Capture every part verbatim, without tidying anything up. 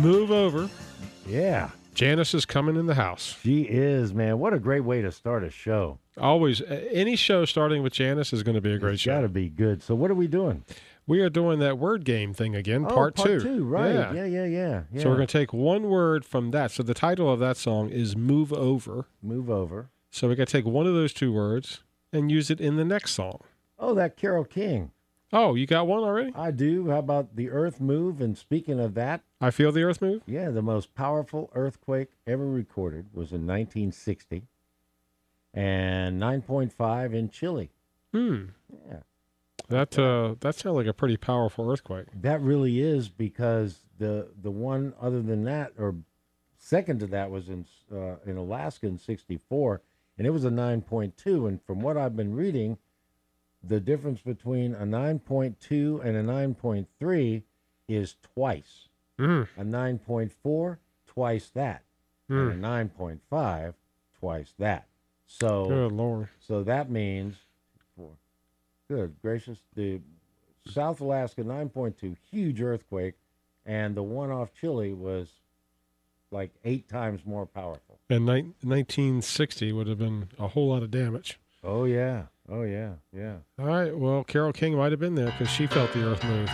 Move Over. Yeah. Janice is coming in the house. She is, man. What a great way to start a show. Always. Any show starting with Janice is going to be a great it's show. It's got to be good. So what are we doing? We are doing that word game thing again, oh, part, part two. two. Right. Yeah. Yeah, yeah, yeah. yeah. So we're going to take one word from that. So the title of that song is Move Over. Move Over. So we got to take one of those two words and use it in the next song. Oh, that Carole King. Oh, you got one already? I do. How about the earth move? And speaking of that, I Feel the Earth Move? Yeah, the most powerful earthquake ever recorded was in nineteen sixty and nine point five in Chile. Hmm. Yeah. That uh, that sounds like a pretty powerful earthquake. That really is, because the the one other than that, or second to that, was in uh, in Alaska in sixty-four, and it was a nine point two. And from what I've been reading, the difference between a nine point two and a nine point three is twice. Mm. A nine point four, twice that. Mm. And a nine point five, twice that. So, Good Lord. So that means, good gracious, the South Alaska nine point two, huge earthquake, and the one off Chile was like eight times more powerful. And ni- nineteen sixty would have been a whole lot of damage. Oh, yeah. Oh, yeah. Yeah. All right. Well, Carole King might have been there because she felt the earth move.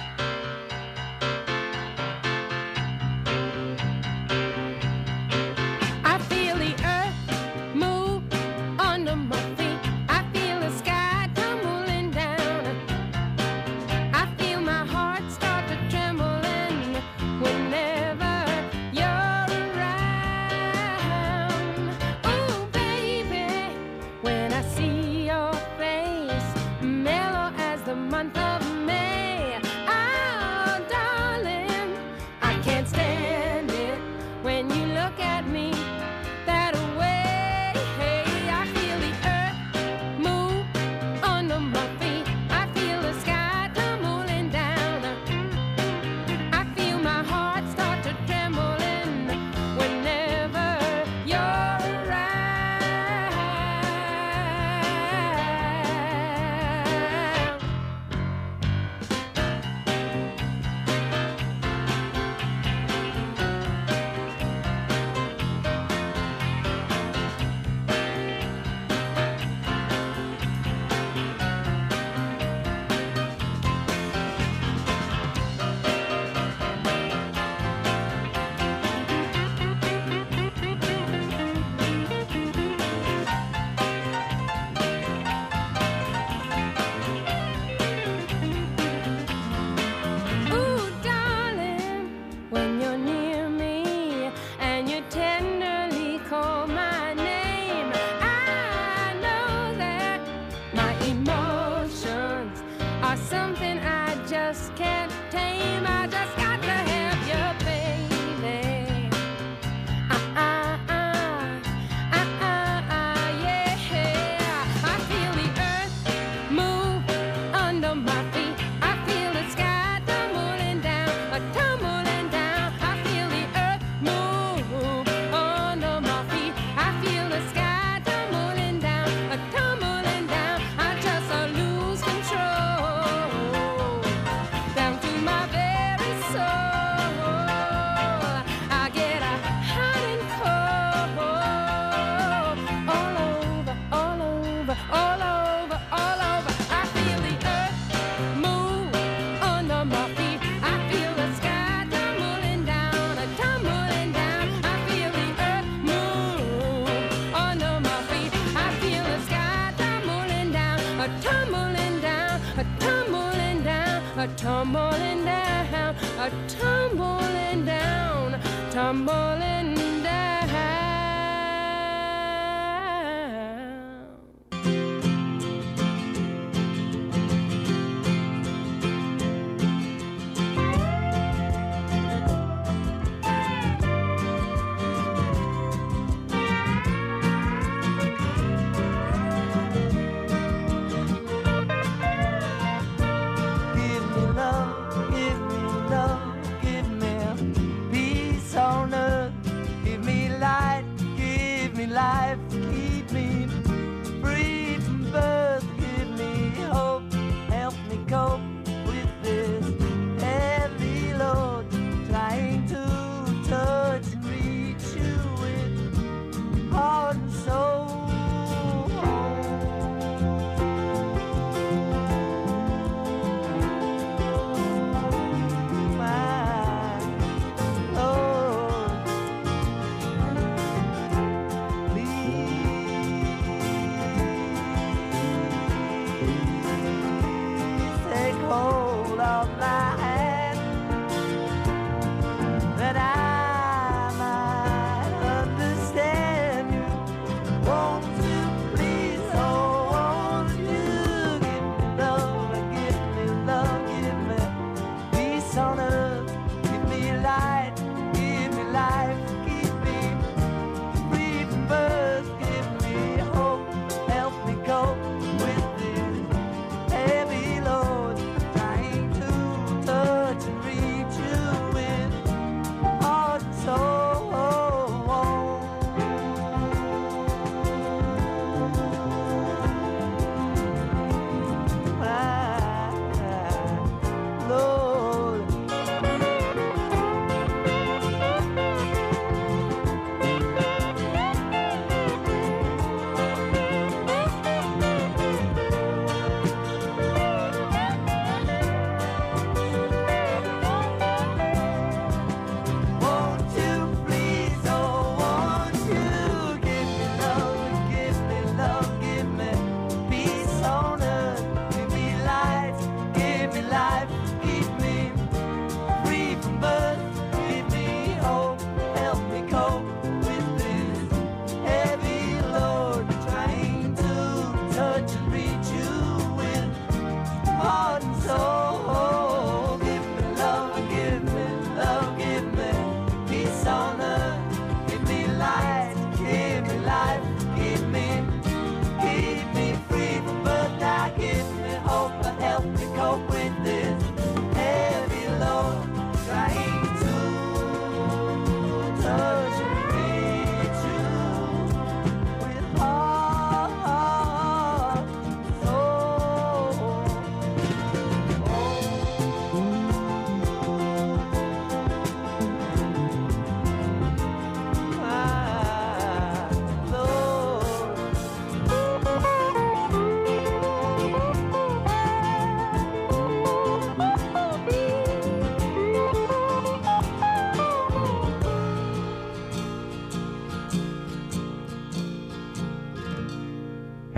tumbling down, a tumbling down, tumbling down. Give me love, give me love, give me peace on earth.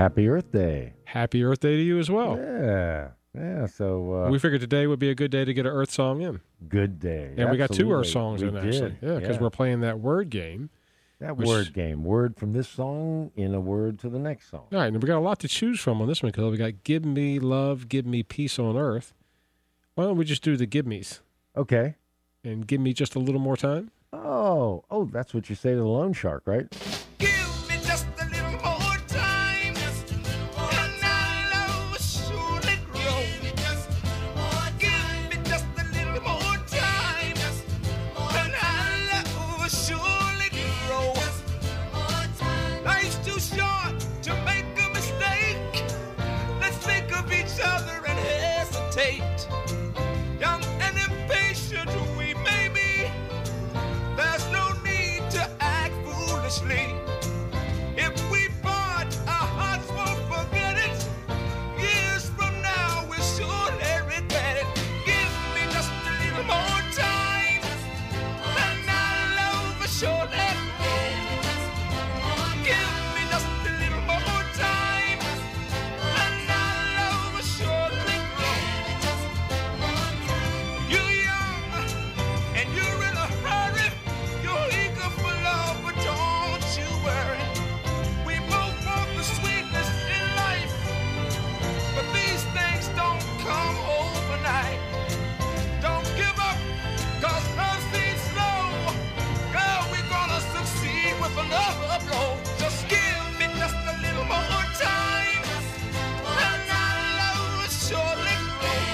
Happy Earth Day. Happy Earth Day to you as well. Yeah. Yeah. So uh, We figured today would be a good day to get an Earth song in. good day. And we got two Earth Absolutely. songs We in, actually. did. Yeah, because we're playing that word game. that which- word game. Word from this song in a word to the next song. All right, and we got a lot to choose from on this one, because we got Give Me Love, Give Me Peace on Earth. Why don't we just do the Give Me's Okay. and give me just a little more time? Oh, oh, that's what you say to the loan shark, right? Give me just a little more time, and our love will surely grow. Give me just a little more time, and our love will surely grow. Life's too short to make a mistake. Let's think of each other and hesitate. Young and impatient we may be, there's no need to act foolishly. If we part, our hearts won't forget it. Years from now, we'll surely regret it. Give me just a little more time, and our love will surely grow. Give me just a little more time, and our love will surely grow. You're young, and you're in a hurry. You're eager for love, but don't you worry. We both want the sweetness in life, but these things don't come overnight. Don't give up, cause love seems slow. Girl, we're gonna succeed with another blow. Just give me just a little more time, and our love will surely grow.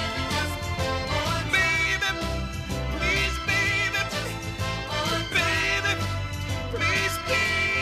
Baby, please, baby, baby, please, baby.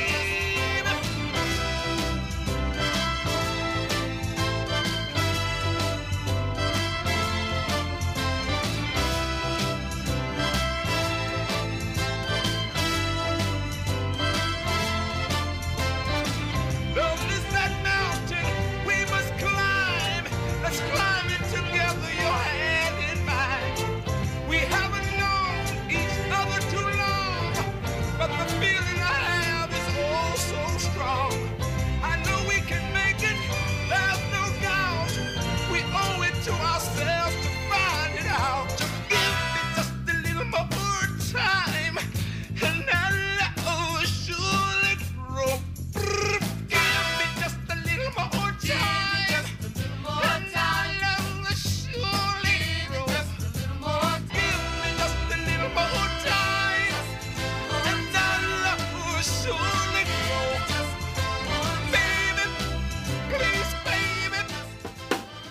Love is that mountain we must climb. Let's climb it together, your hand in mine. We haven't known each other too long, but the feeling I have is oh so strong. I know we can make it, there's no doubt. We owe it to ourselves to find it out. Just give me just a little more time, and our love will surely grow. Give me just a little more time, and our love will surely grow. Give me just a little more time, and our love will surely grow. Baby, please, baby.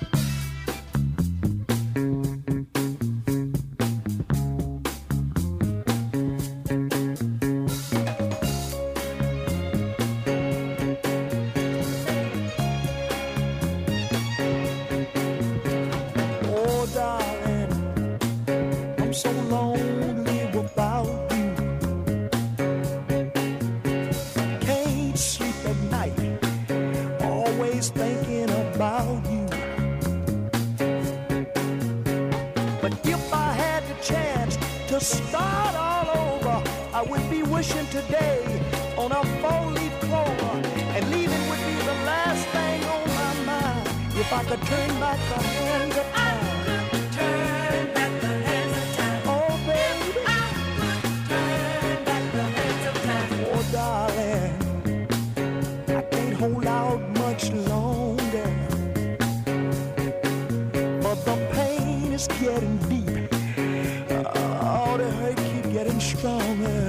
Oh, darling, I'm so lonely without you. Can't sleep at night, always thinking about you. But if I had the chance to start all over, I would be wishing today on a four-leaf clover, and leaving would be the last thing on my mind. If I could turn back the hands of time. Turn back the hands of time. Oh, baby. I could turn back the hands of time. Oh, darling, I can't hold out much longer, but the pain is getting deep. Oh, the hurt keep getting stronger.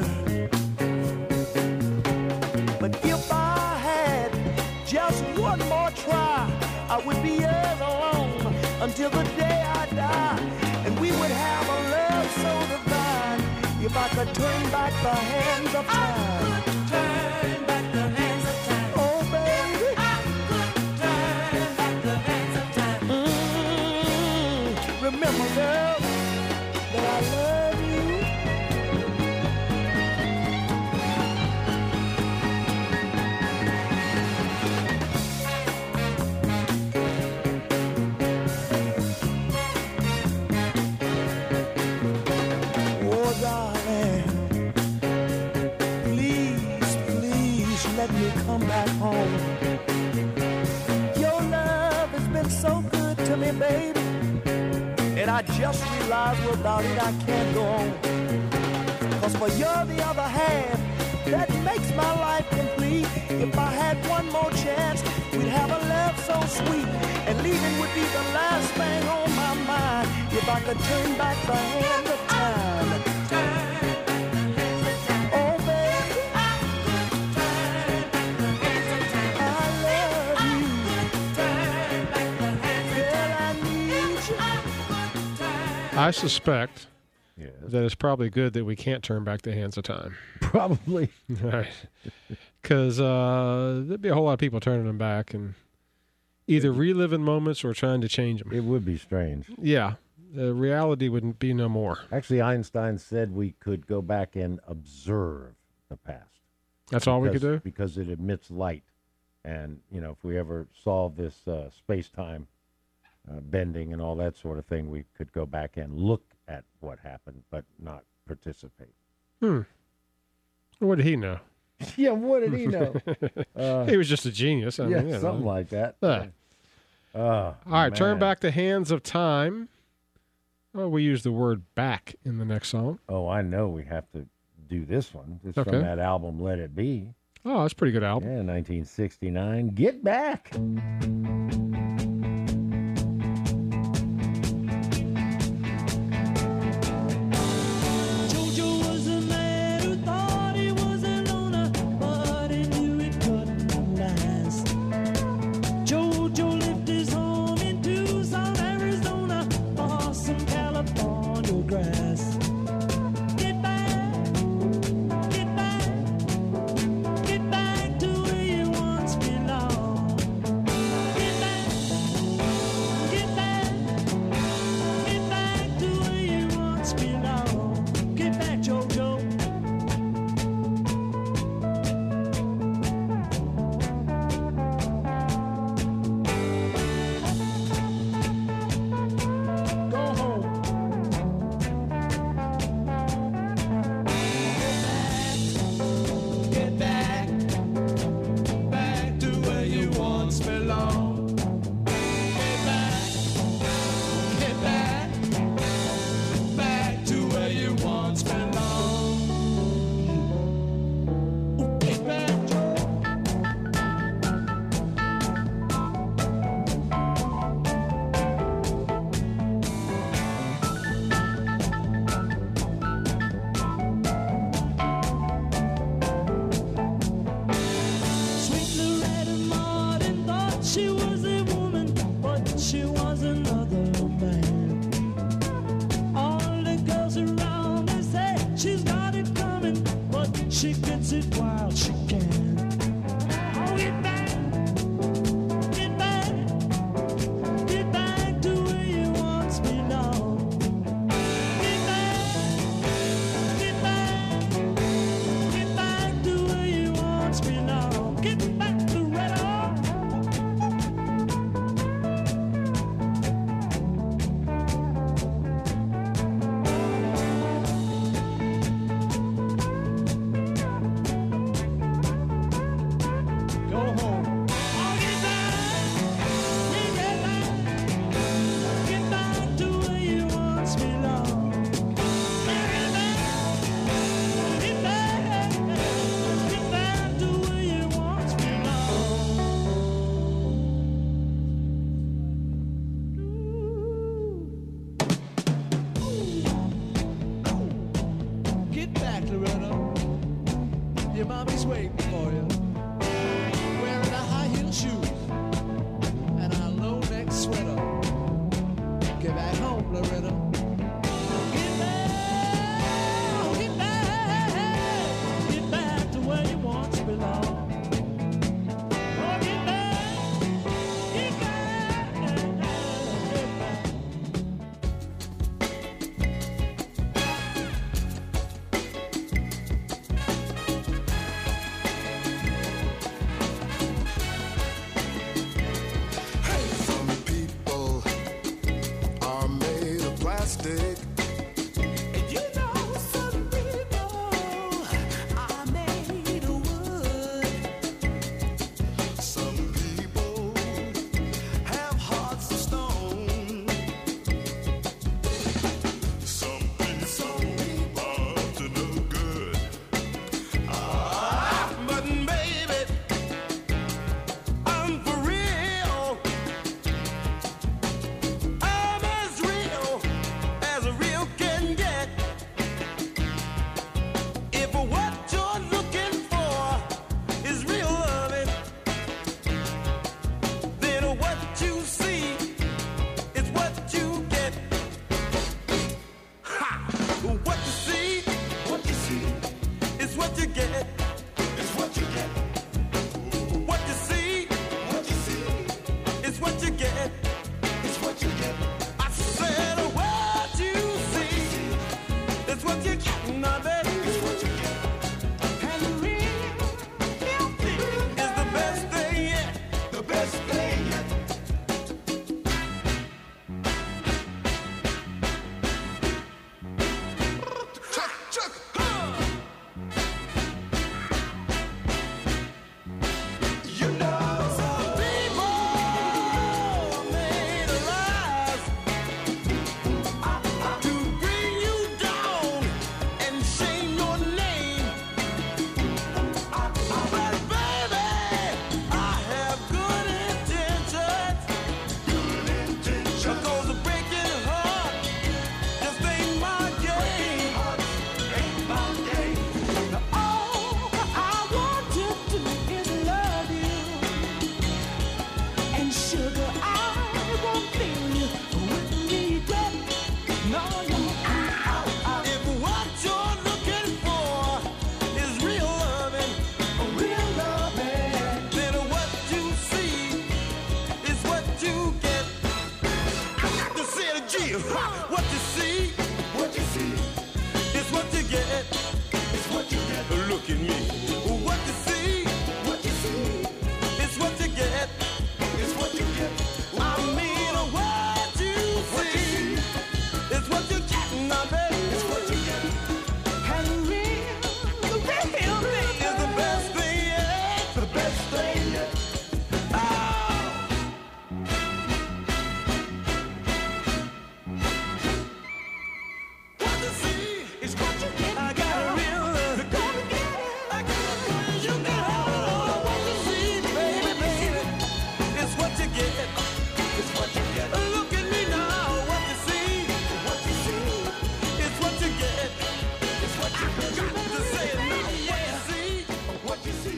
But if I had just one more try, I would be as alone until the day I die, and we would have a love so divine. If I could turn back the hands of time. Turn back the hands of time. Oh, baby. I could turn back the hands of time. Mm, remember, girl, that I love you. Oh, darling, please, I just realized without it I can't go on. Cause for you're the other half that makes my life complete. If I had one more chance, we'd have a love so sweet. And leaving would be the last thing on my mind. If I could turn back the hand of time. Oh, baby, I love you. Girl, I need you. I suspect Yes. that it's probably good that we can't turn back the hands of time. Probably. Right. Because uh, there'd be a whole lot of people turning them back and either reliving moments or trying to change them. It would be strange. Yeah. The reality wouldn't be no more. Actually, Einstein said we could go back and observe the past. That's all we because, could do? Because it emits light. And, you know, if we ever solve this uh, space-time uh, bending and all that sort of thing, we could go back and look at what happened, but not participate. Hmm. What did he know? Yeah, what did he know? uh, He was just a genius. I yeah, mean, you know. something like that. Uh, Uh, all right, turn man. back the hands of time. Well, we use the word back in the next song. Oh, I know we have to do this one. It's Okay. from that album, Let It Be. Oh, that's a pretty good album. Yeah, nineteen sixty-nine. Get Back. Jojo was a man who thought he was a loner, but he knew it couldn't last. Jojo lived his home in Tucson, Arizona, or some California grass. Get back, get back, get back to where you once belonged. Get back, get back, get back to where you once belonged. Get back, Jojo. Go home. Get back, back to where you once belonged. Get back, get back, back to where you once belonged. Get back, Joe. Sweet Loretta Martin thought she was a woman, but she was another man. All the girls around her say she's got it coming, but she gets it while she can. Oh, get back, get back, get back to where you once belonged. Get back, get back, get back to where you once belonged. Get back to Loretta. Go home. Oh, get back, get back, get back to where you once belonged. Get back, get back, get back to where you once belonged. Get back, Loretta. Your mommy's waiting for you. Wearing a high heel shoes and a low neck sweater. Get back home, Loretta. Get back, get back, get back to where you once belonged. Oh, get back, get back, get back.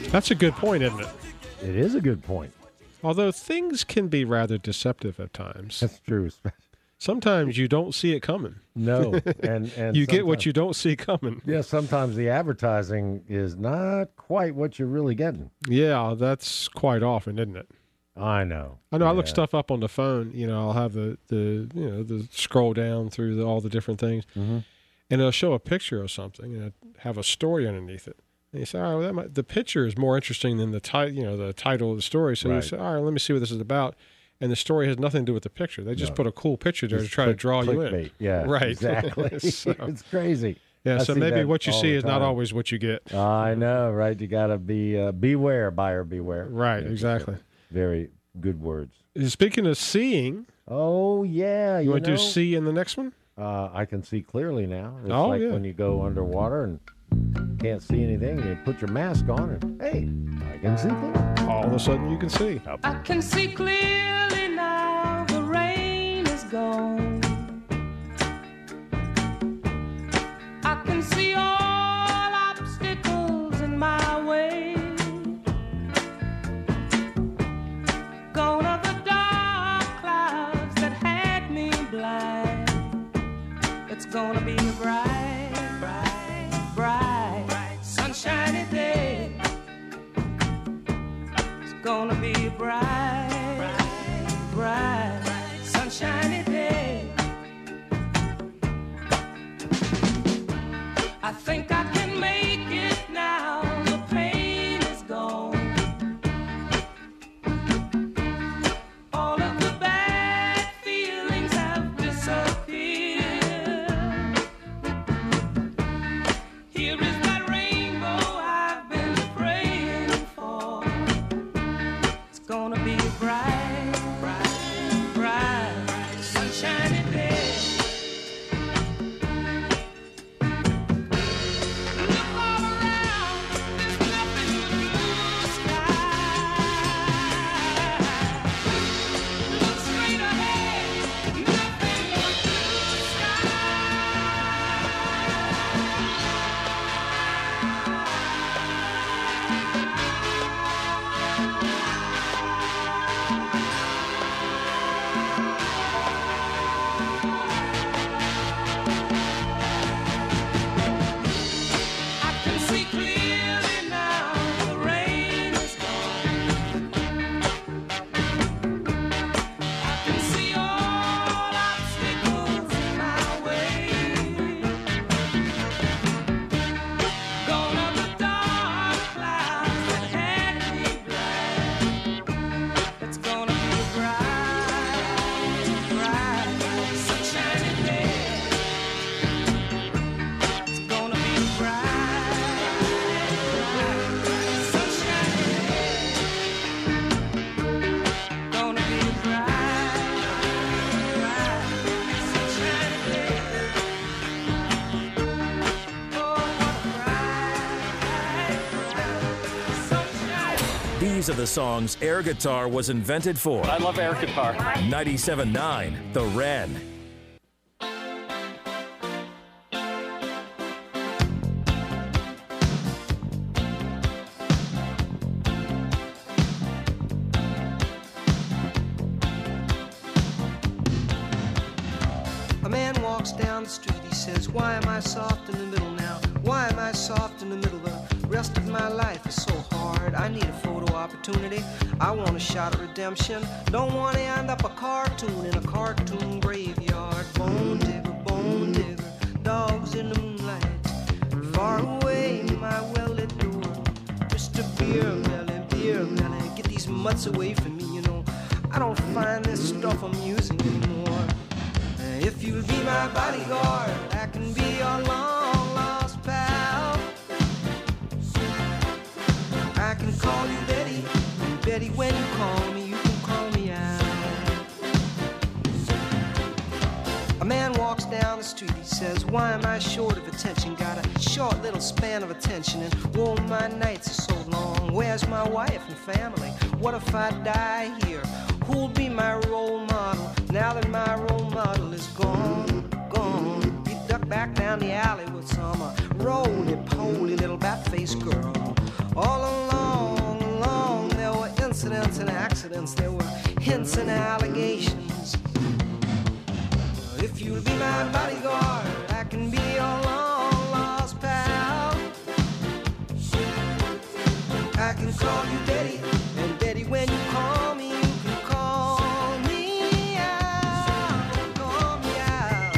That's a good point, isn't it? It is a good point. Although things can be rather deceptive at times. That's true. Sometimes you don't see it coming. No, and and You get what sometimes- you don't see coming. Yeah, sometimes the advertising is not quite what you're really getting. Yeah, that's quite often, isn't it? I know. I know. I look Yeah. stuff up on the phone. You know, I'll have the, the you know the scroll down through the, all the different things, Mhm. and it'll show a picture of something and it'll have a story underneath it. And you say, "Oh, well, that might, the picture is more interesting than the title. You know, the title of the story." So you Right. say, "All right, let me see what this is about." And the story has nothing to do with the picture. They just No. put a cool picture there Just to try to click- draw you in. clickbait. Yeah, Right. exactly. So- It's crazy. Yeah. I so see maybe that what you all see the is not time. always what you get. I know, right? You got to be uh, beware, buyer beware. Right. Yeah, Exactly. Very good words. Speaking of seeing, Oh yeah, you, you want to know, do see in the next one? Uh, I can see clearly now. It's Oh, like yeah. when you go underwater and can't see anything, and you put your mask on, and hey, I can see things. All of a sudden, you can see. I can see clearly now, the rain is gone. I can see all obstacles in my way. Gone are the dark clouds that had me blind. It's gonna be a bright, bright, bright, sunshiny day. It's gonna be a bright, bright, bright, sunshiny day. I think I can make it now. The pain is gone. All of the bad feelings have disappeared. Here is that rainbow I've been praying for. It's gonna be a bright, bright, bright, sunshiny day. Look all around, there's nothing but blue sky. Look straight ahead, nothing but blue I can see clearly now, the rain is gone. I can see all obstacles in my way. Gone are the dark clouds that had me blind. It's gonna be a bright, bright, sunshiny day. It's gonna be bright, bright, sunshiny day. Gonna be bright, bright, sunshiny day. Oh, what a bright, bright, sunshiny. These are the songs air guitar was invented for. I love air guitar. ninety-seven point nine The Wren. A man walks down the street, he says, why am I soft in the middle now? Why am I soft in the middle? The rest of my life is so hard. I need a photo opportunity. I want a shot at redemption. Don't want to end up a cartoon in a cartoon graveyard. Bone digger, bone digger, dogs in the moonlight. Far away, my well-lit door. Mister Beer Melly, Beer Melly, get these mutts away from me, you know. I don't find this stuff amusing anymore. If you'll be my bodyguard, I can be your long lost pal. I can call you Betty, and Betty, when you call me, you can call me out. A man walks down the street, he says, why am I short of attention? Got a short little span of attention, and whoa, my nights are so long. Where's my wife and family? What if I die here? Who'll be my role model now that my role model is gone, gone? You duck back down the alley with some uh, roly-poly little bat-faced girl. All alone evidence, there were hints and allegations. If you'll be my bodyguard, I can be your long lost pal. I can call you Daddy, and Daddy, when you call me, you can call me out, call me out.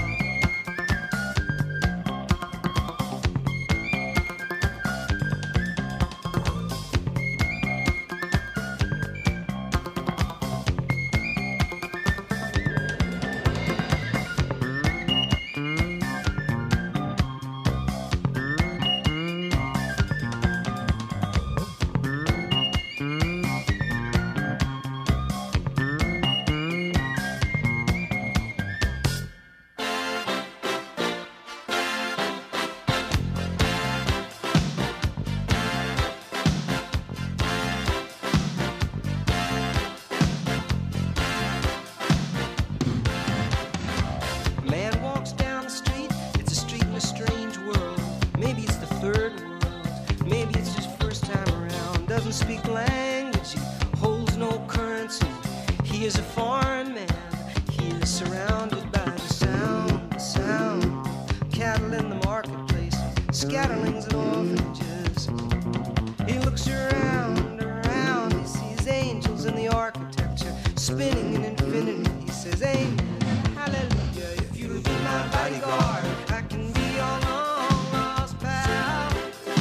A man walks down the street, it's a street in a strange world. Maybe it's the third world, maybe it's his first time around. Doesn't speak language, he holds no currency. He is a foreign man, he is surrounded by the sound, the sound. Cattle in the marketplace, scatterlings and orphanages. He looks around, around, he sees angels in the architecture, spinning in infinity. He says, amen, hallelujah. If you'll be my bodyguard, I can be your long lost pal.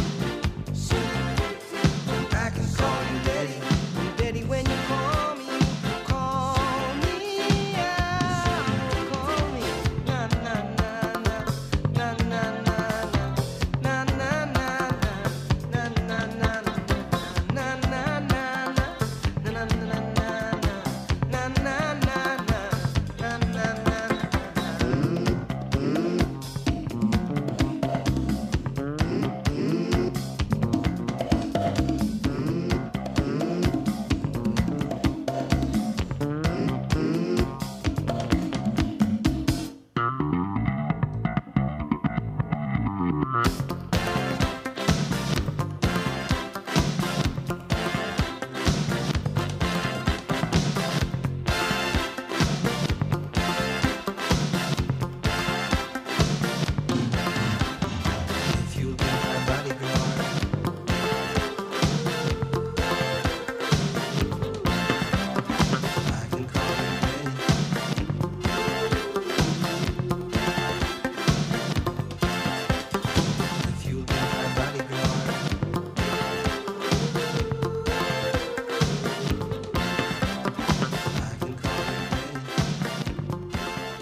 I can call you Daddy, and Daddy, when you call me, you can call me out, call me. Na na na na, na na na na, na na na na, na na na na, na na na na, na na na na, na na na na, na na na na. If you'll be my bodyguard, I can call you Daddy. If you'll be my bodyguard, I can call you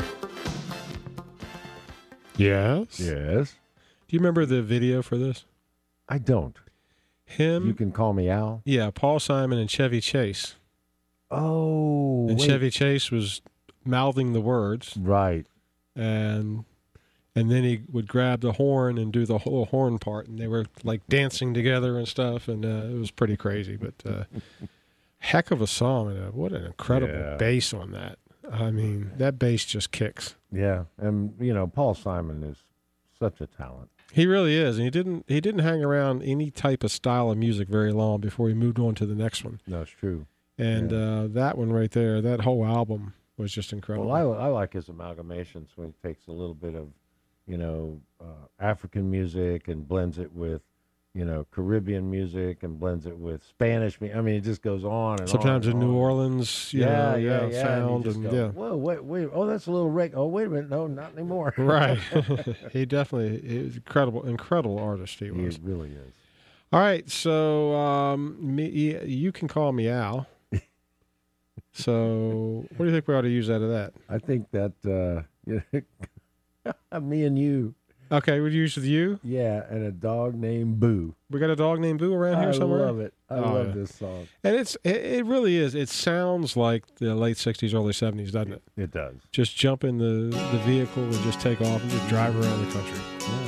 Daddy. Yes. Yes. Do you remember the video for this? I don't. Him? You can call me Al. Yeah, Paul Simon and Chevy Chase. Oh, And wait. Chevy Chase was mouthing the words, Right. and and then he would grab the horn and do the whole horn part, and they were like dancing together and stuff, and uh, it was pretty crazy. But uh, heck of a song, and uh, what an incredible Yeah. bass on that. I mean, that bass just kicks. Yeah, and you know, Paul Simon is such a talent. He really is, and he didn't he didn't hang around any type of style of music very long before he moved on to the next one. No, it's true. And uh, that one right there, that whole album was just incredible. Well, I, I like his amalgamations when he takes a little bit of, you know, uh, African music and blends it with, you know, Caribbean music and blends it with Spanish music. I mean, it just goes on and Sometimes on. in and New on. Orleans, you Yeah, know, yeah, yeah, yeah. sound and you and, just go, yeah. Whoa, wait, wait. Oh, that's a little reg. Oh, wait a minute. No, not anymore. Right. He definitely he was incredible, incredible artist he He was. really is. All right, so um, me, you can call me Al. So what do you think we ought to use out of that? I think that uh, me and you, Okay, we'd use with you. yeah, and a dog named Boo. We got a dog named Boo around here I somewhere. love it. I Oh, love yeah. this song. And it's it, it really is. It sounds like the late sixties, early seventies, doesn't it? It does. Just jump in the, the vehicle and just take off and just drive around the country.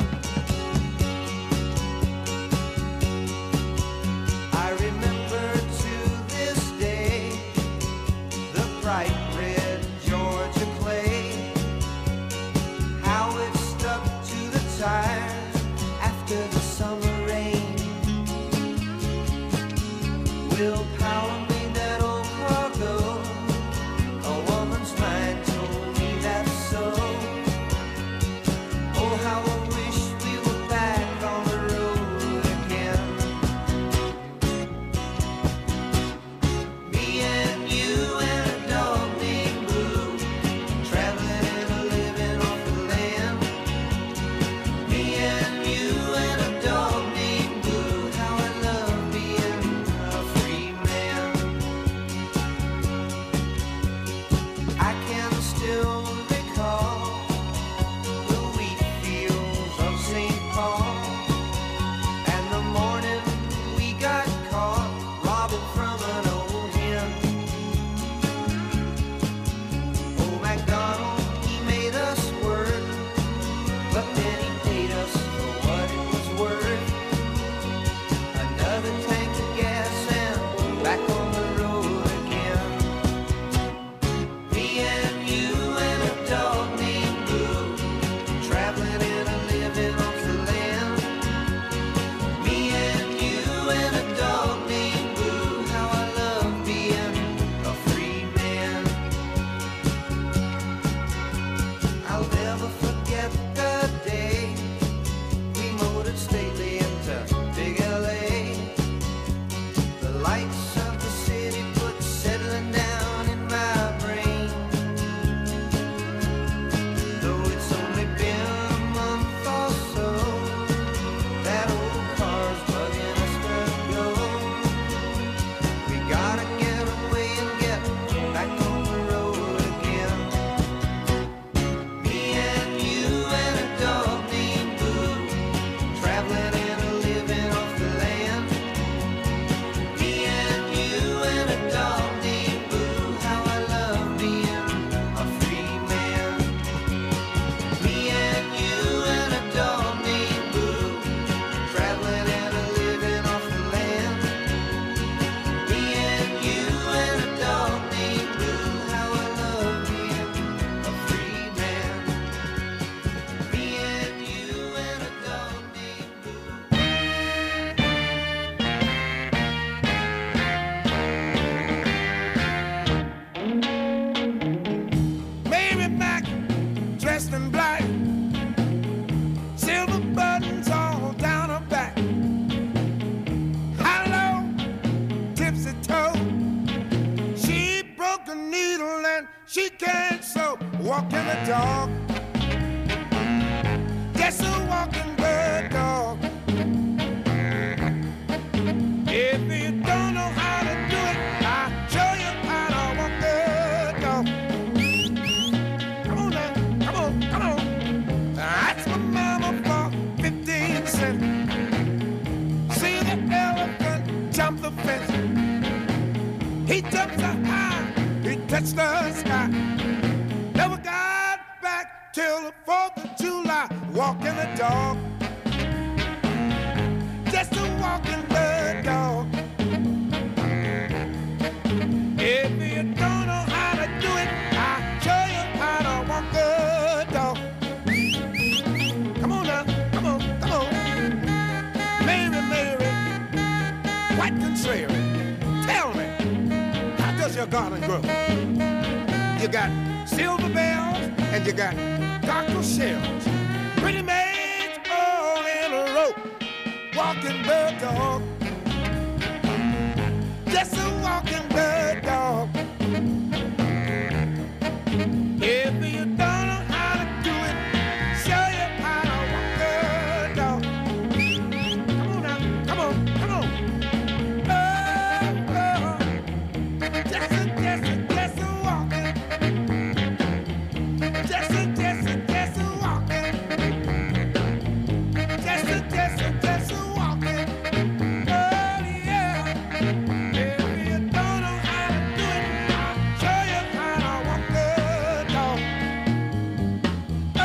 I remember to this day the bright red Georgia clay, how it stuck to the tires after the summer rain. Will power made that old car go the dog. Just a walking bird dog. If you don't know how to do it, I'll show you how to walk the dog. Come on now, come on, come on. That's my mama for fifteen cents. See the elephant jump the fence. He jumped so high, he touched the sky. Never got back till the fourth of July. Walking the dog. Just a walking the dog. If you don't know how to do it, I'll show you how to walk the dog. Come on now, come on, come on. Mary, Mary, quite contrary. Tell me, how does your garden grow? You got silver bells and you got cockle shells. Pretty maids all in a row. Walking bird dog. Just a walking bird dog. If you don't know how to do it, show you how to walk the dog. Come on now, come on, come on. Oh, oh. Just a, just a, just a walking. Just a, just a, just a walking. Just a, just a, just a walking. Oh yeah. If you don't know how to do it, I'll show you how to walk the dog. Oh.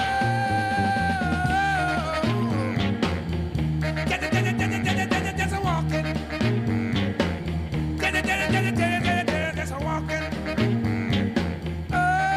Just a, just a, just a, just a, just a walking. Just a, just a, just a, just a, just a walking. Oh,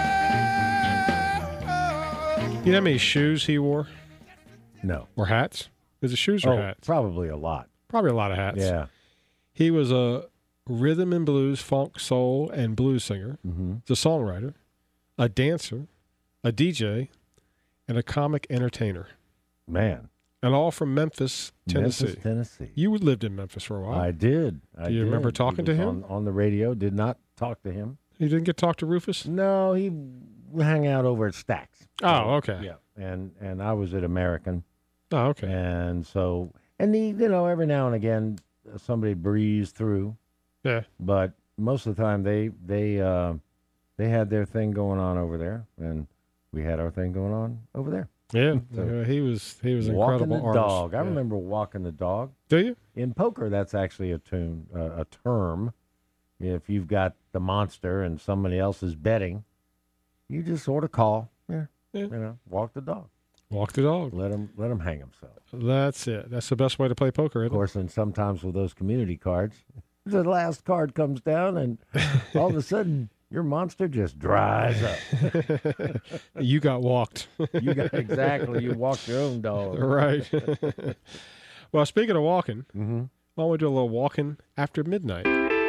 oh. You know how many shoes he wore No. or hats? Is it shoes or Oh, hats? probably a lot. Probably a lot of hats. Yeah. He was a rhythm and blues, funk, soul, and blues singer, Mm-hmm. the songwriter, a dancer, a D J, and a comic entertainer, Man. and all from Memphis, Tennessee. Memphis, Tennessee. You lived in Memphis for a while. I did. I Do you remember did. talking He to was him? On, on the radio. Did not talk to him. You didn't get to talk to Rufus? No, he hung out over at Stax. Oh, okay. Yeah. And and I was at American. Oh, okay. And so, and he, you know, every now and again, uh, somebody breezed through. Yeah. But most of the time, they they uh, they had their thing going on over there, and we had our thing going on over there. Yeah. So- Yeah, he was he was an Walking incredible the artist. dog. I Yeah. remember walking the dog. Do you? In poker, that's actually a tune, uh, a term. If you've got the monster and somebody else is betting, you just sort of call, yeah, Yeah. you know, walk the dog, Walk the dog. let him let him hang himself. That's it. That's the best way to play poker, Of isn't course, and sometimes with those community cards, the last card comes down, and all of a sudden your monster just dries up. it? You got walked. You got exactly. You walked your own dog. Right. Well, speaking of walking, Mm-hmm. why don't we do a little walking after midnight?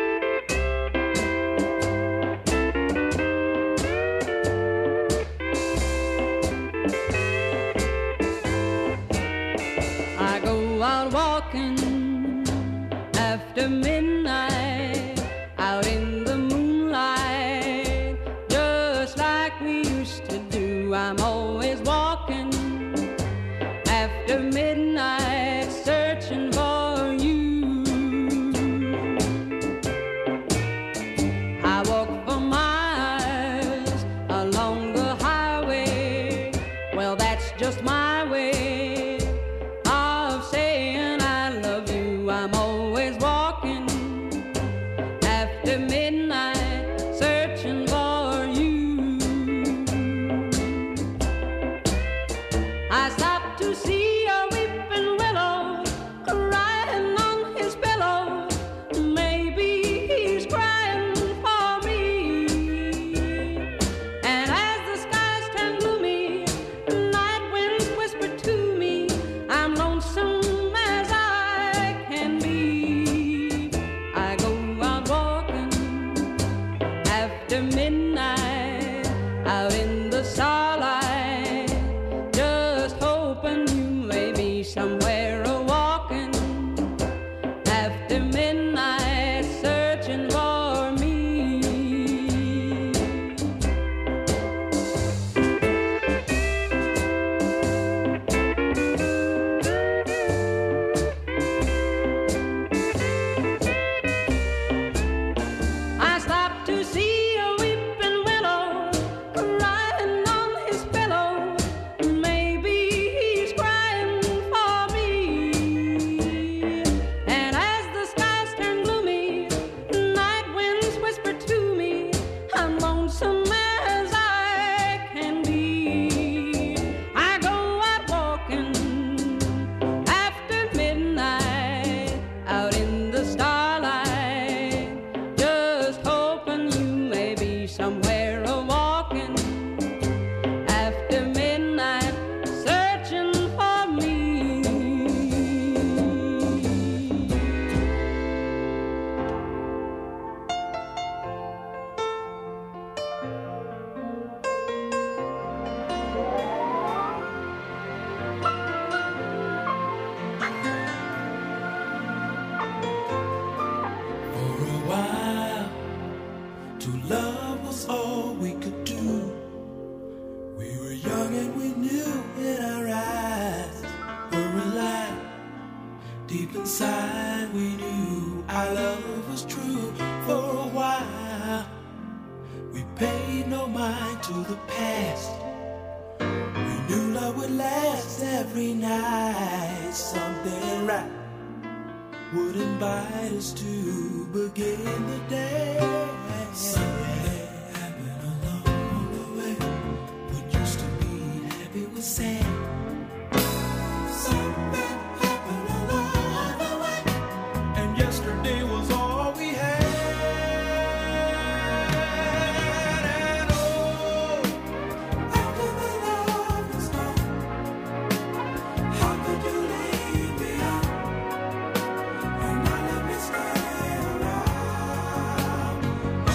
I go out walking after midnight, out in the moonlight, just like we used to do. I'm always walking after midnight, searching for you. I walk for miles along the highway. Well, that's just my way of saying I love you. I'm always walking Deep inside we knew our love was true. For a while we paid no mind to the past. We knew love would last every night. Something right would invite us to begin the day. Something happened along the way. What used to be happy was sad. Something happened along the way, and yesterday was all we had. And oh, after the love was gone, how could you leave me out and not let me stay around? Oh,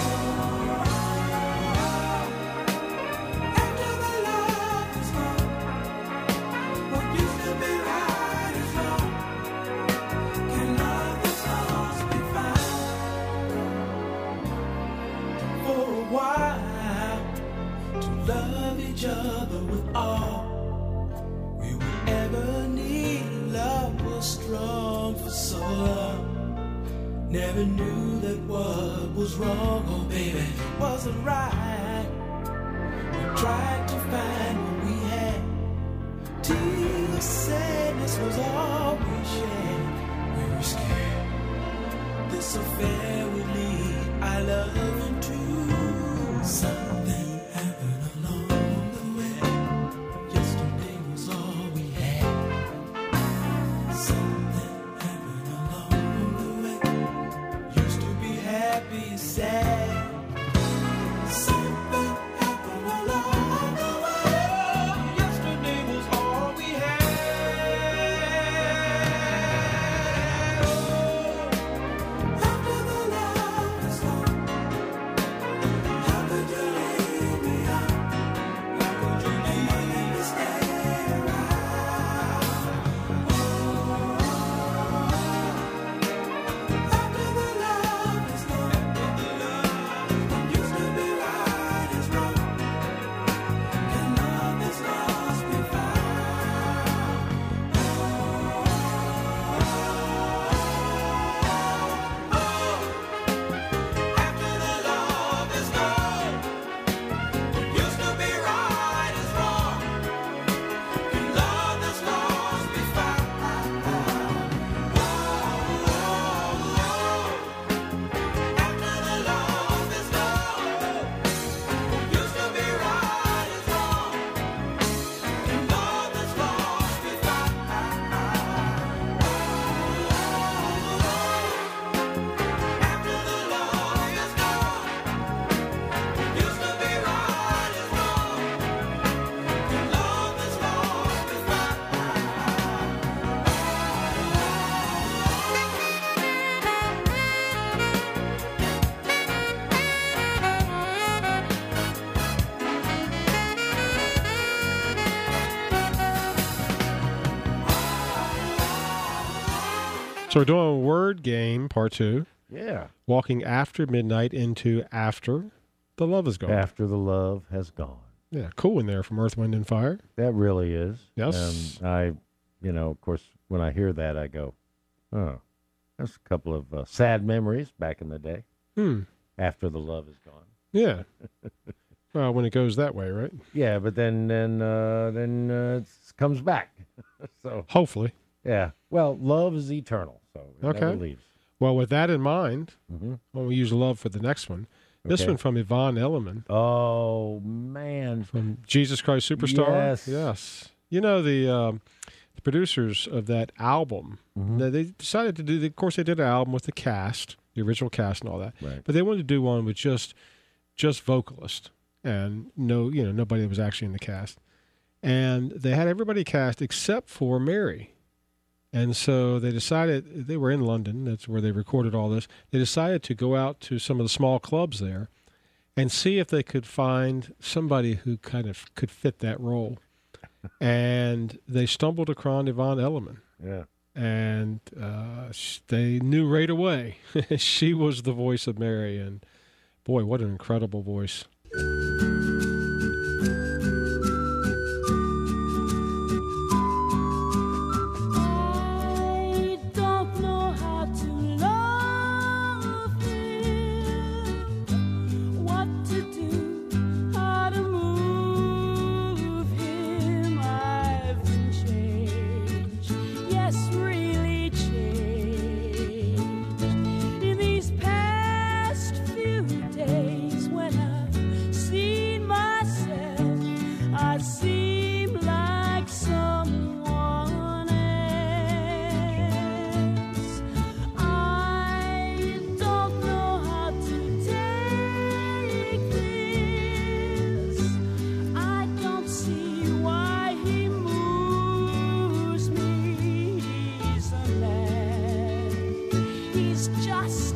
after the love was gone, what used to be right is wrong. Can love that's lost be found? For a while, to love each other with all we would ever need. Love was strong for so long. Never knew that what was wrong, oh baby, wasn't right. We tried to find what we had. Till sadness was all we shared. We were scared this affair would lead our love into something happened along the way. Yesterday was all we had. Something happened along the way. Used to be happy, sad. Something happened along the way. Yesterday was all we had. Oh, after the love is gone, how could you leave me out? How could you leave me stay around? Oh, after the love is gone, what used to be right is wrong. Can love that's lost be found? After the love is gone, what used to be right is wrong. Can love that's lost be found? After the love is gone, what used to be right is wrong. Can love that's lost be found? After the love is gone, what used to be right is wrong. Can love that's lost be found? So we're doing a word game, part two. Yeah. Walking after midnight into after the love is gone. After the love has gone. Yeah, cool in there from Earth, Wind, and Fire. That really is. Yes. And I, you know, of course, when I hear that, I go, oh, that's a couple of uh, sad memories back in the day. Hmm. After the love is gone. Yeah. Well, when it goes that way, right? Yeah, but then then uh, then uh, it comes back. So Hopefully. yeah. Well, love is eternal, so it Okay. never leaves. Well, with that in mind, Mhm. when we use love for the next one, this Okay. one from Yvonne Elliman Oh man. from Jesus Christ Superstar. Yes. Yes. You know, the, um, the producers of that album, Mhm. they, they decided to do, of course, they did an album with the cast, the original cast and all that. Right. But they wanted to do one with just just vocalist and no, you know, nobody that was actually in the cast. And they had everybody cast except for Mary. And so they decided, they were in London, that's where they recorded all this. They decided to go out to some of the small clubs there and see if they could find somebody who kind of could fit that role. And they stumbled across Yvonne Elliman. Yeah. And uh, sh- they knew right away she was the voice of Mary. And boy, what an incredible voice. I don't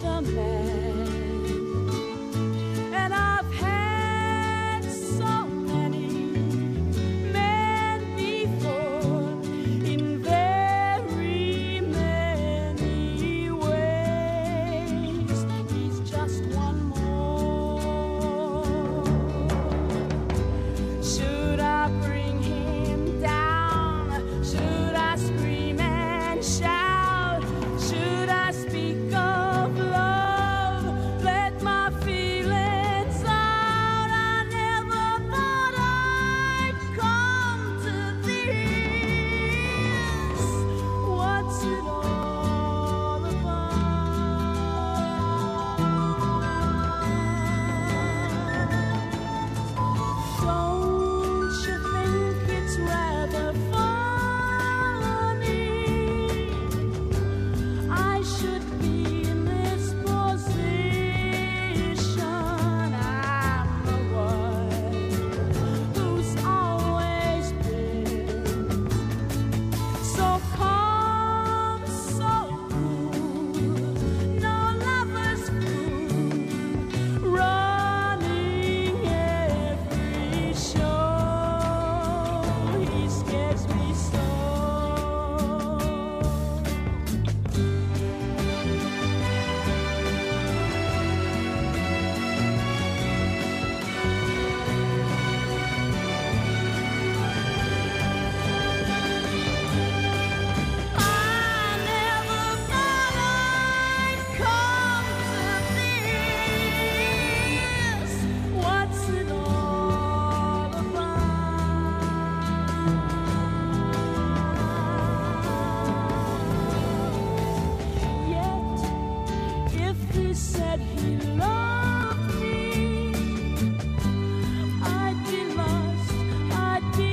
a man. And I've had so many men before in very many ways. He's just one more. Should I bring him down? Should I scream and shout? Should I speak of love? Let my feelings out. I never thought I'd come to this. What's it all about? Don't you think it's rather funny? I should be in this position. I'm the one who's always been so calm, so cool, no lover's fool, running every show. He scares me so. I never thought I'd come to this. What's it all about? Yet, if he said he loved me, I'd be lost, I'd be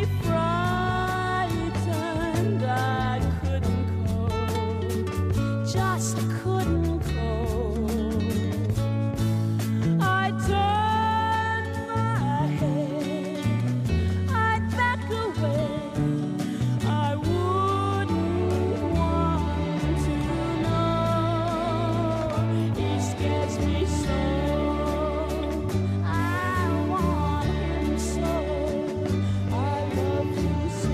frightened. I couldn't cope, just couldn't cope. I'd turn my head, I'd back away. I wouldn't want to know. He scares me so. I want him so. I love him so.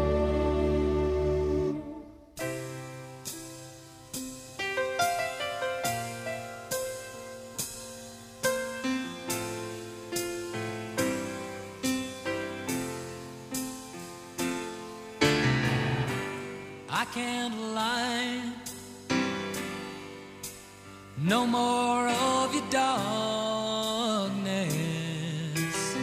I can't lie. No more of your darkness.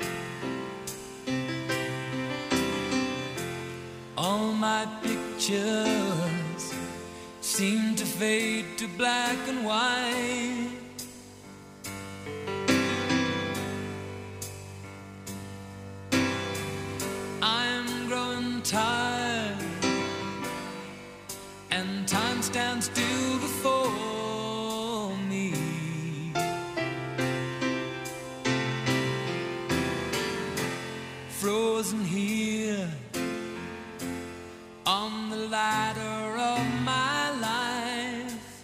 All my pictures seem to fade to black and white. I'm growing tired, and time stands still before me. Frozen here on the ladder of my life.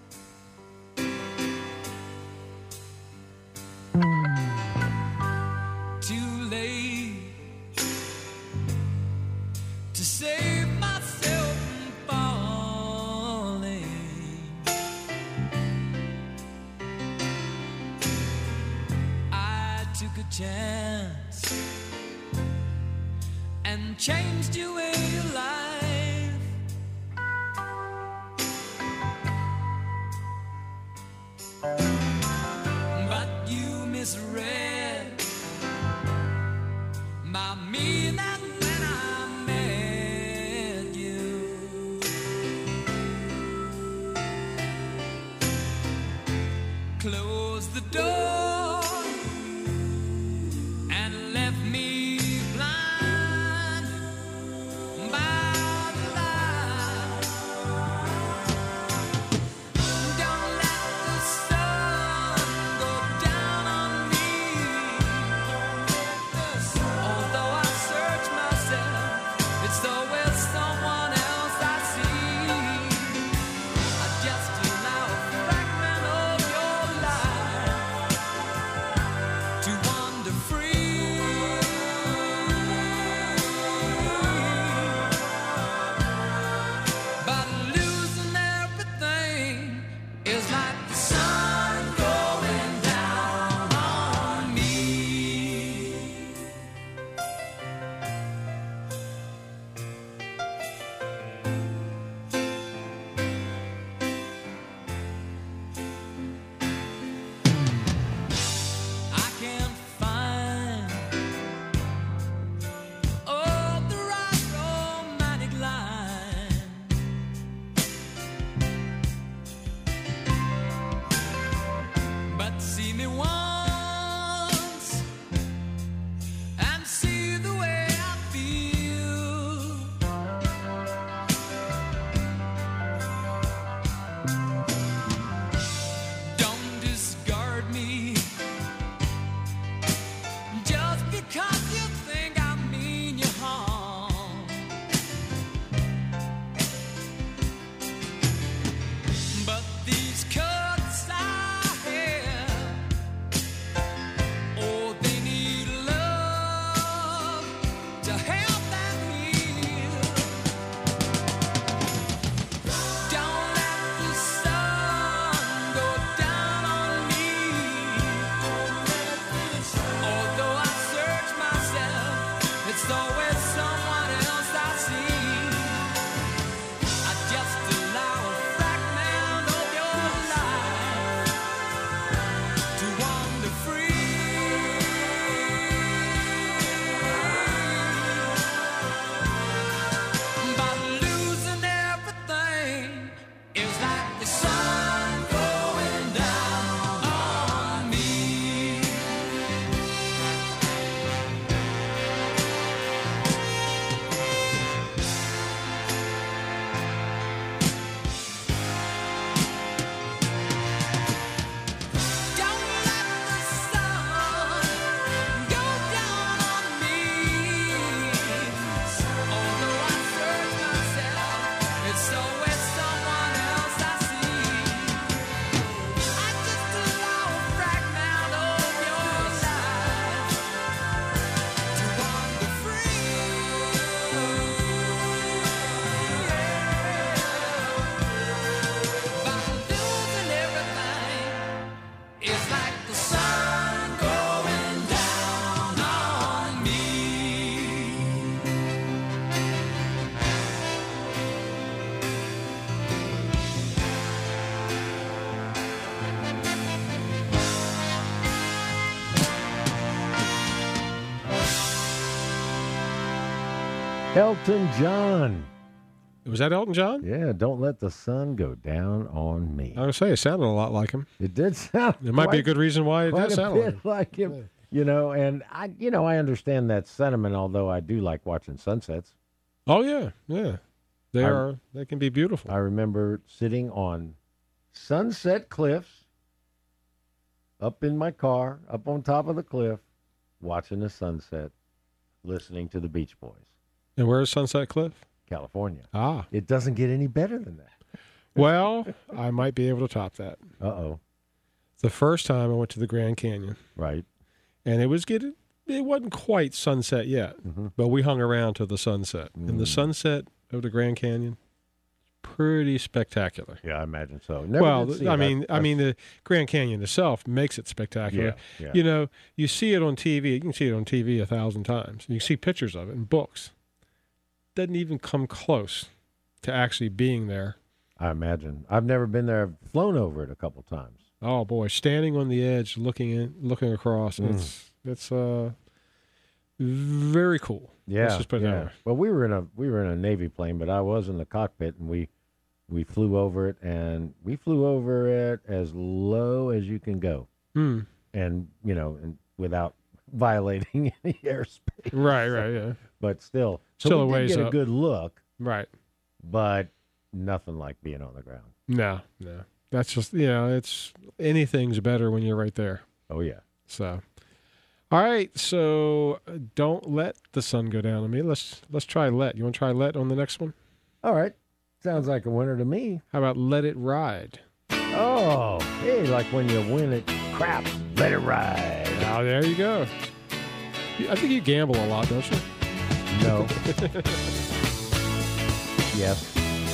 Too late to save myself from falling. I took a chance and changed your way of life. But you misread my meaning when I met you. Close the door and left me blind by the light. Don't let the sun go down on me. Although I search myself, it's always someone else I see. I just allow a fragment Elton John. Was that Elton John? Yeah, don't let the sun go down on me. I would say it sounded a lot like him. It did sound. It might be a quite- good reason why it quite does a sound bit like him. like him. You know, and I, you know, I understand that sentiment. Although I do like watching sunsets. Oh yeah, yeah. They I- are. They can be beautiful. I remember sitting on Sunset Cliffs, up in my car, up on top of the cliff, watching the sunset, listening to the Beach Boys. And where's Sunset Cliff? California. Ah, It doesn't get any better than that. well, I might be able to top that. Uh oh. The first time I went to the Grand Canyon, Right. and it was getting. It wasn't quite sunset yet, Mhm. but we hung around till the sunset. And the Mm. sunset of the Grand Canyon, pretty spectacular. Yeah, I imagine so. Never well, did see I it. mean, I I've- mean, the Grand Canyon itself makes it spectacular. Yeah, yeah. You know, you see it on T V. You can see it on T V a thousand times. You can see pictures of it in books. Doesn't even come close to actually being there. I imagine. I've never been there. I've flown over it a couple times. Oh boy, standing on the edge, looking in, looking across. Mm. It's it's uh very cool. Yeah, Let's just put it yeah. that way. Well, we were in a we were in a Navy plane, but I was in the cockpit, and we we flew over it, and we flew over it as low as you can go, Hmm. and you know, and without violating any airspace. Right, right, yeah, But still, so Still we a did ways get a up. good look, right. but nothing like being on the ground. No, no. That's just you know, it's anything's better when you're right there. Oh yeah. So, all right. So, uh, don't let the sun go down on me. Let's let's try let. You want to try let on the next one? All right. Sounds like a winner to me. How about let it ride? Oh, hey, like when you win at craps, let it ride. Oh, there you go. You- I think you gamble a lot, don't you? No. Yes.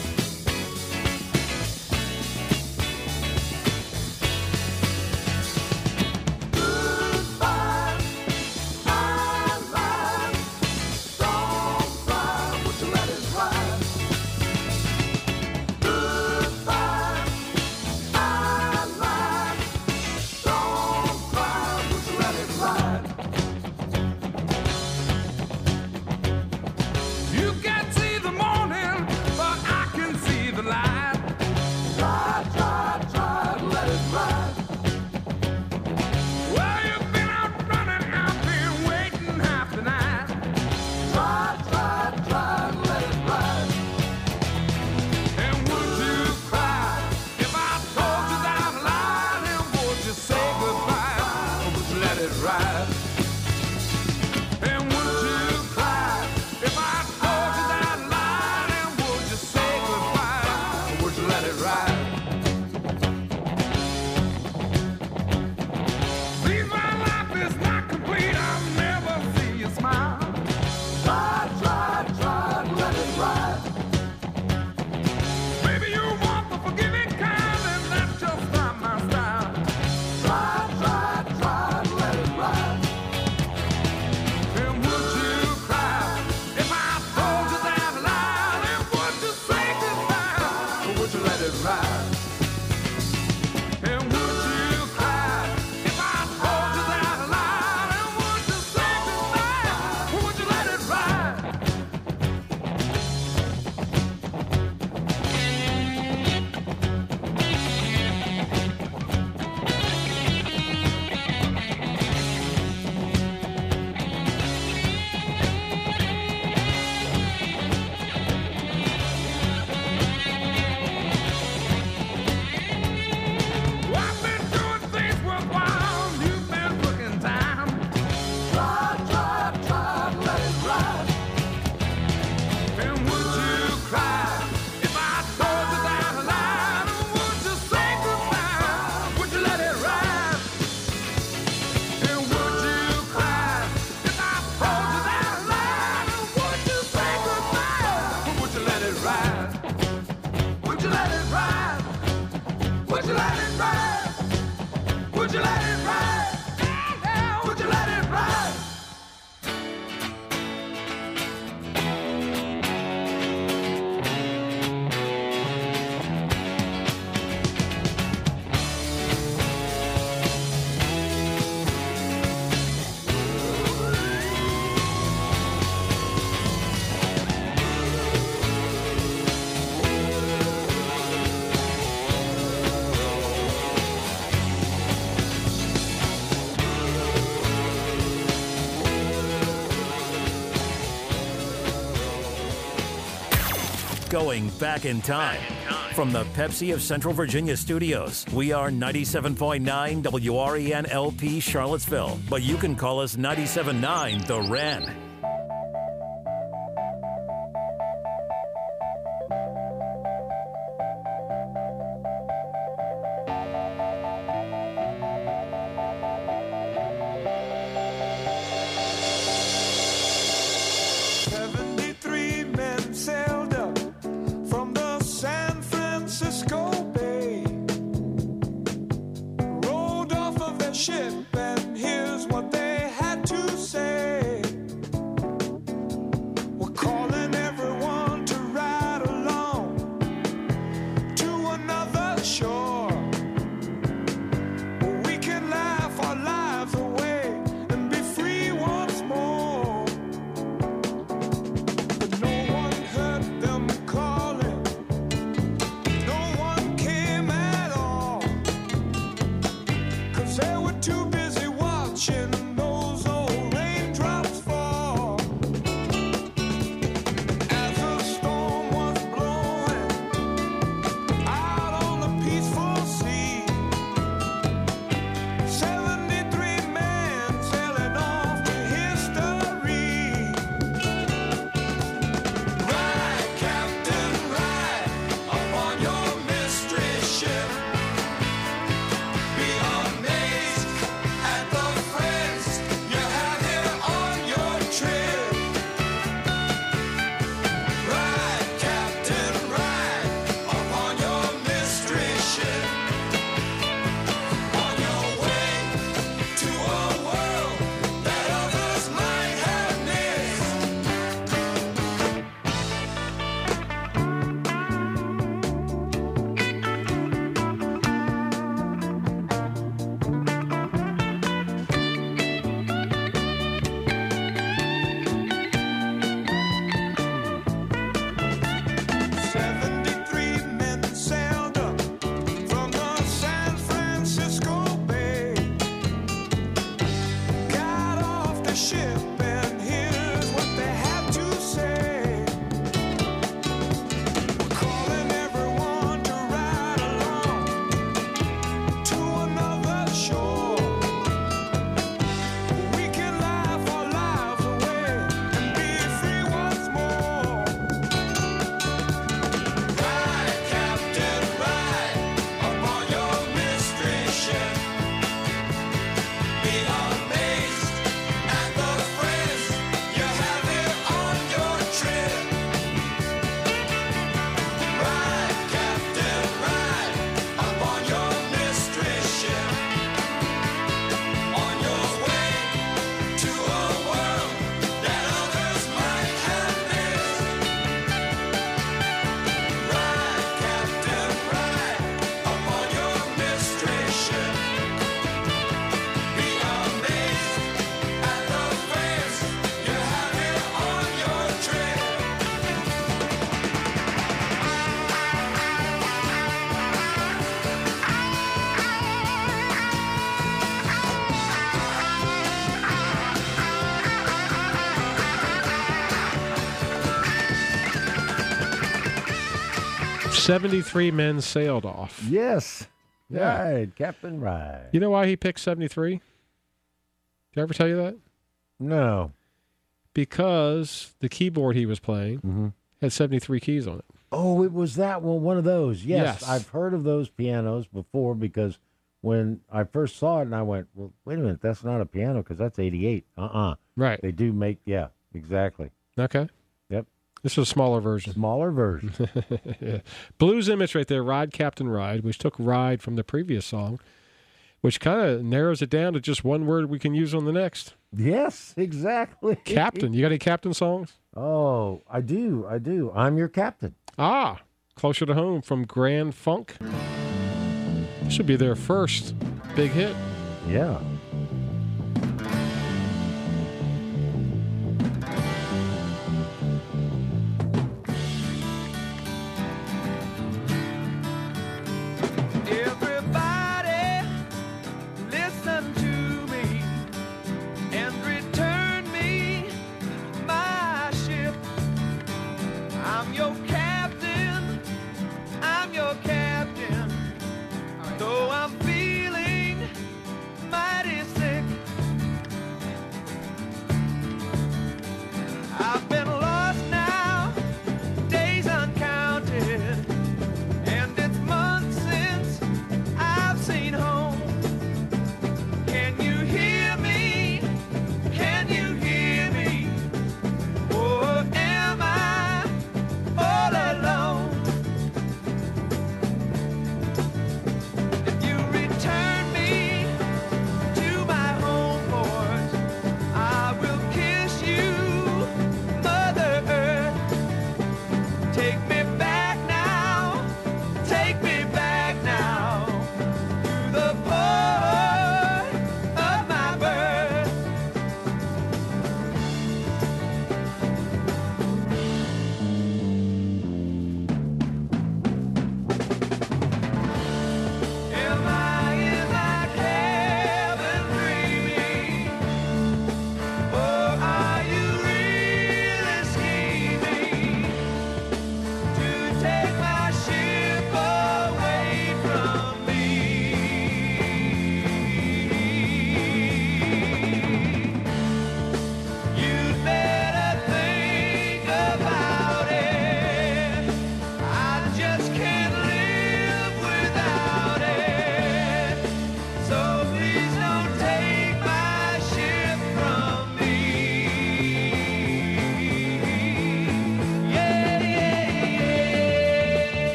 You can't see the morning, but I can see the light. Try, try, try, let it ride. Well, you've been out running, I've been waiting half the night. Try, try, try, let it ride. And would you cry if I told you that I lied? And would you say goodbye? Or would you let it ride? And would you cry if I told you that I lied? And would you say goodbye? Or would you let it ride? See, my life is not complete. I'll never see you smile. Try, try, try, let it ride. Maybe you want the forgiving kind, and that's just not my style. Try, try, try, let it ride. And would you cry if I told you that I lied? And would you say goodbye? Or would you let it ride? And would you cry if I told you that I lied? And would you say goodbye? Or would you let it ride? I've been doing things worthwhile. You've been looking time. Try, try, try, let it ride. And would you cry if I told you that I lied? Or would you say goodbye? Would you let it ride? And would you cry if I told you that I lied? Or would you say goodbye? Or would you let it ride? Would you let it ride? Would you let it ride? Would you let it ride? Would you let it ride? Going back in time. From the Pepsi of Central Virginia studios, we are ninety-seven point nine W R E N L P Charlottesville, but you can call us ninety-seven point nine The Wren. Seventy-three men sailed up from the San Francisco Bay, rolled off of their ship, and here's what they had to say. We're calling everyone to ride along to another shore, where we can laugh our lives away and be free once more. But no one heard them calling, no one came at all, 'cause they were too busy watching those old raindrops fall. As the storm was blowing out on the peaceful sea, seventy-three men sailing off to history. Ride, Captain, ride upon your mystery ship. Be amazed at the friends you have here on your trip. Ride, Captain, ride upon your mystery ship. On your way to a world that others might have missed. Seventy-three men sailed up from the San Francisco Bay, got off the ship, and here's what they had to say. We're calling everyone to ride along to another shore, where we can laugh our lives away and be free once more. Ride, Captain, ride upon your mystery ship. Be amazed at the friends you have here on your trip. Ride, Captain, ride upon your mystery ship. On your way to a world that others might have missed. Ride, Captain, ride upon your mystery ship. Be amazed at the friends you have here on your trip. seventy-three men sailed off. Yes. Yeah. Ride, Captain, ride. You know why he picked seventy-three? Did I ever tell you that? No. Because the keyboard he was playing Mhm. had seventy-three keys on it. Oh, it was that one, one of those. Yes, Yes. I've heard of those pianos before because when I first saw it, and I went, well, wait a minute, that's not a piano because that's eighty-eight. Uh-uh. Right. They do make, yeah, exactly. Okay. Yep. This is a smaller version. Smaller version. Yeah. Blues Image right there, Ride, Captain, Ride, which took Ride from the previous song, which kind of narrows it down to just one word we can use on the next. Yes, exactly. Captain. You got any Captain songs? Oh, I do. I do. I'm your captain. Ah, Closer to Home from Grand Funk. This should be their first big hit. Yeah.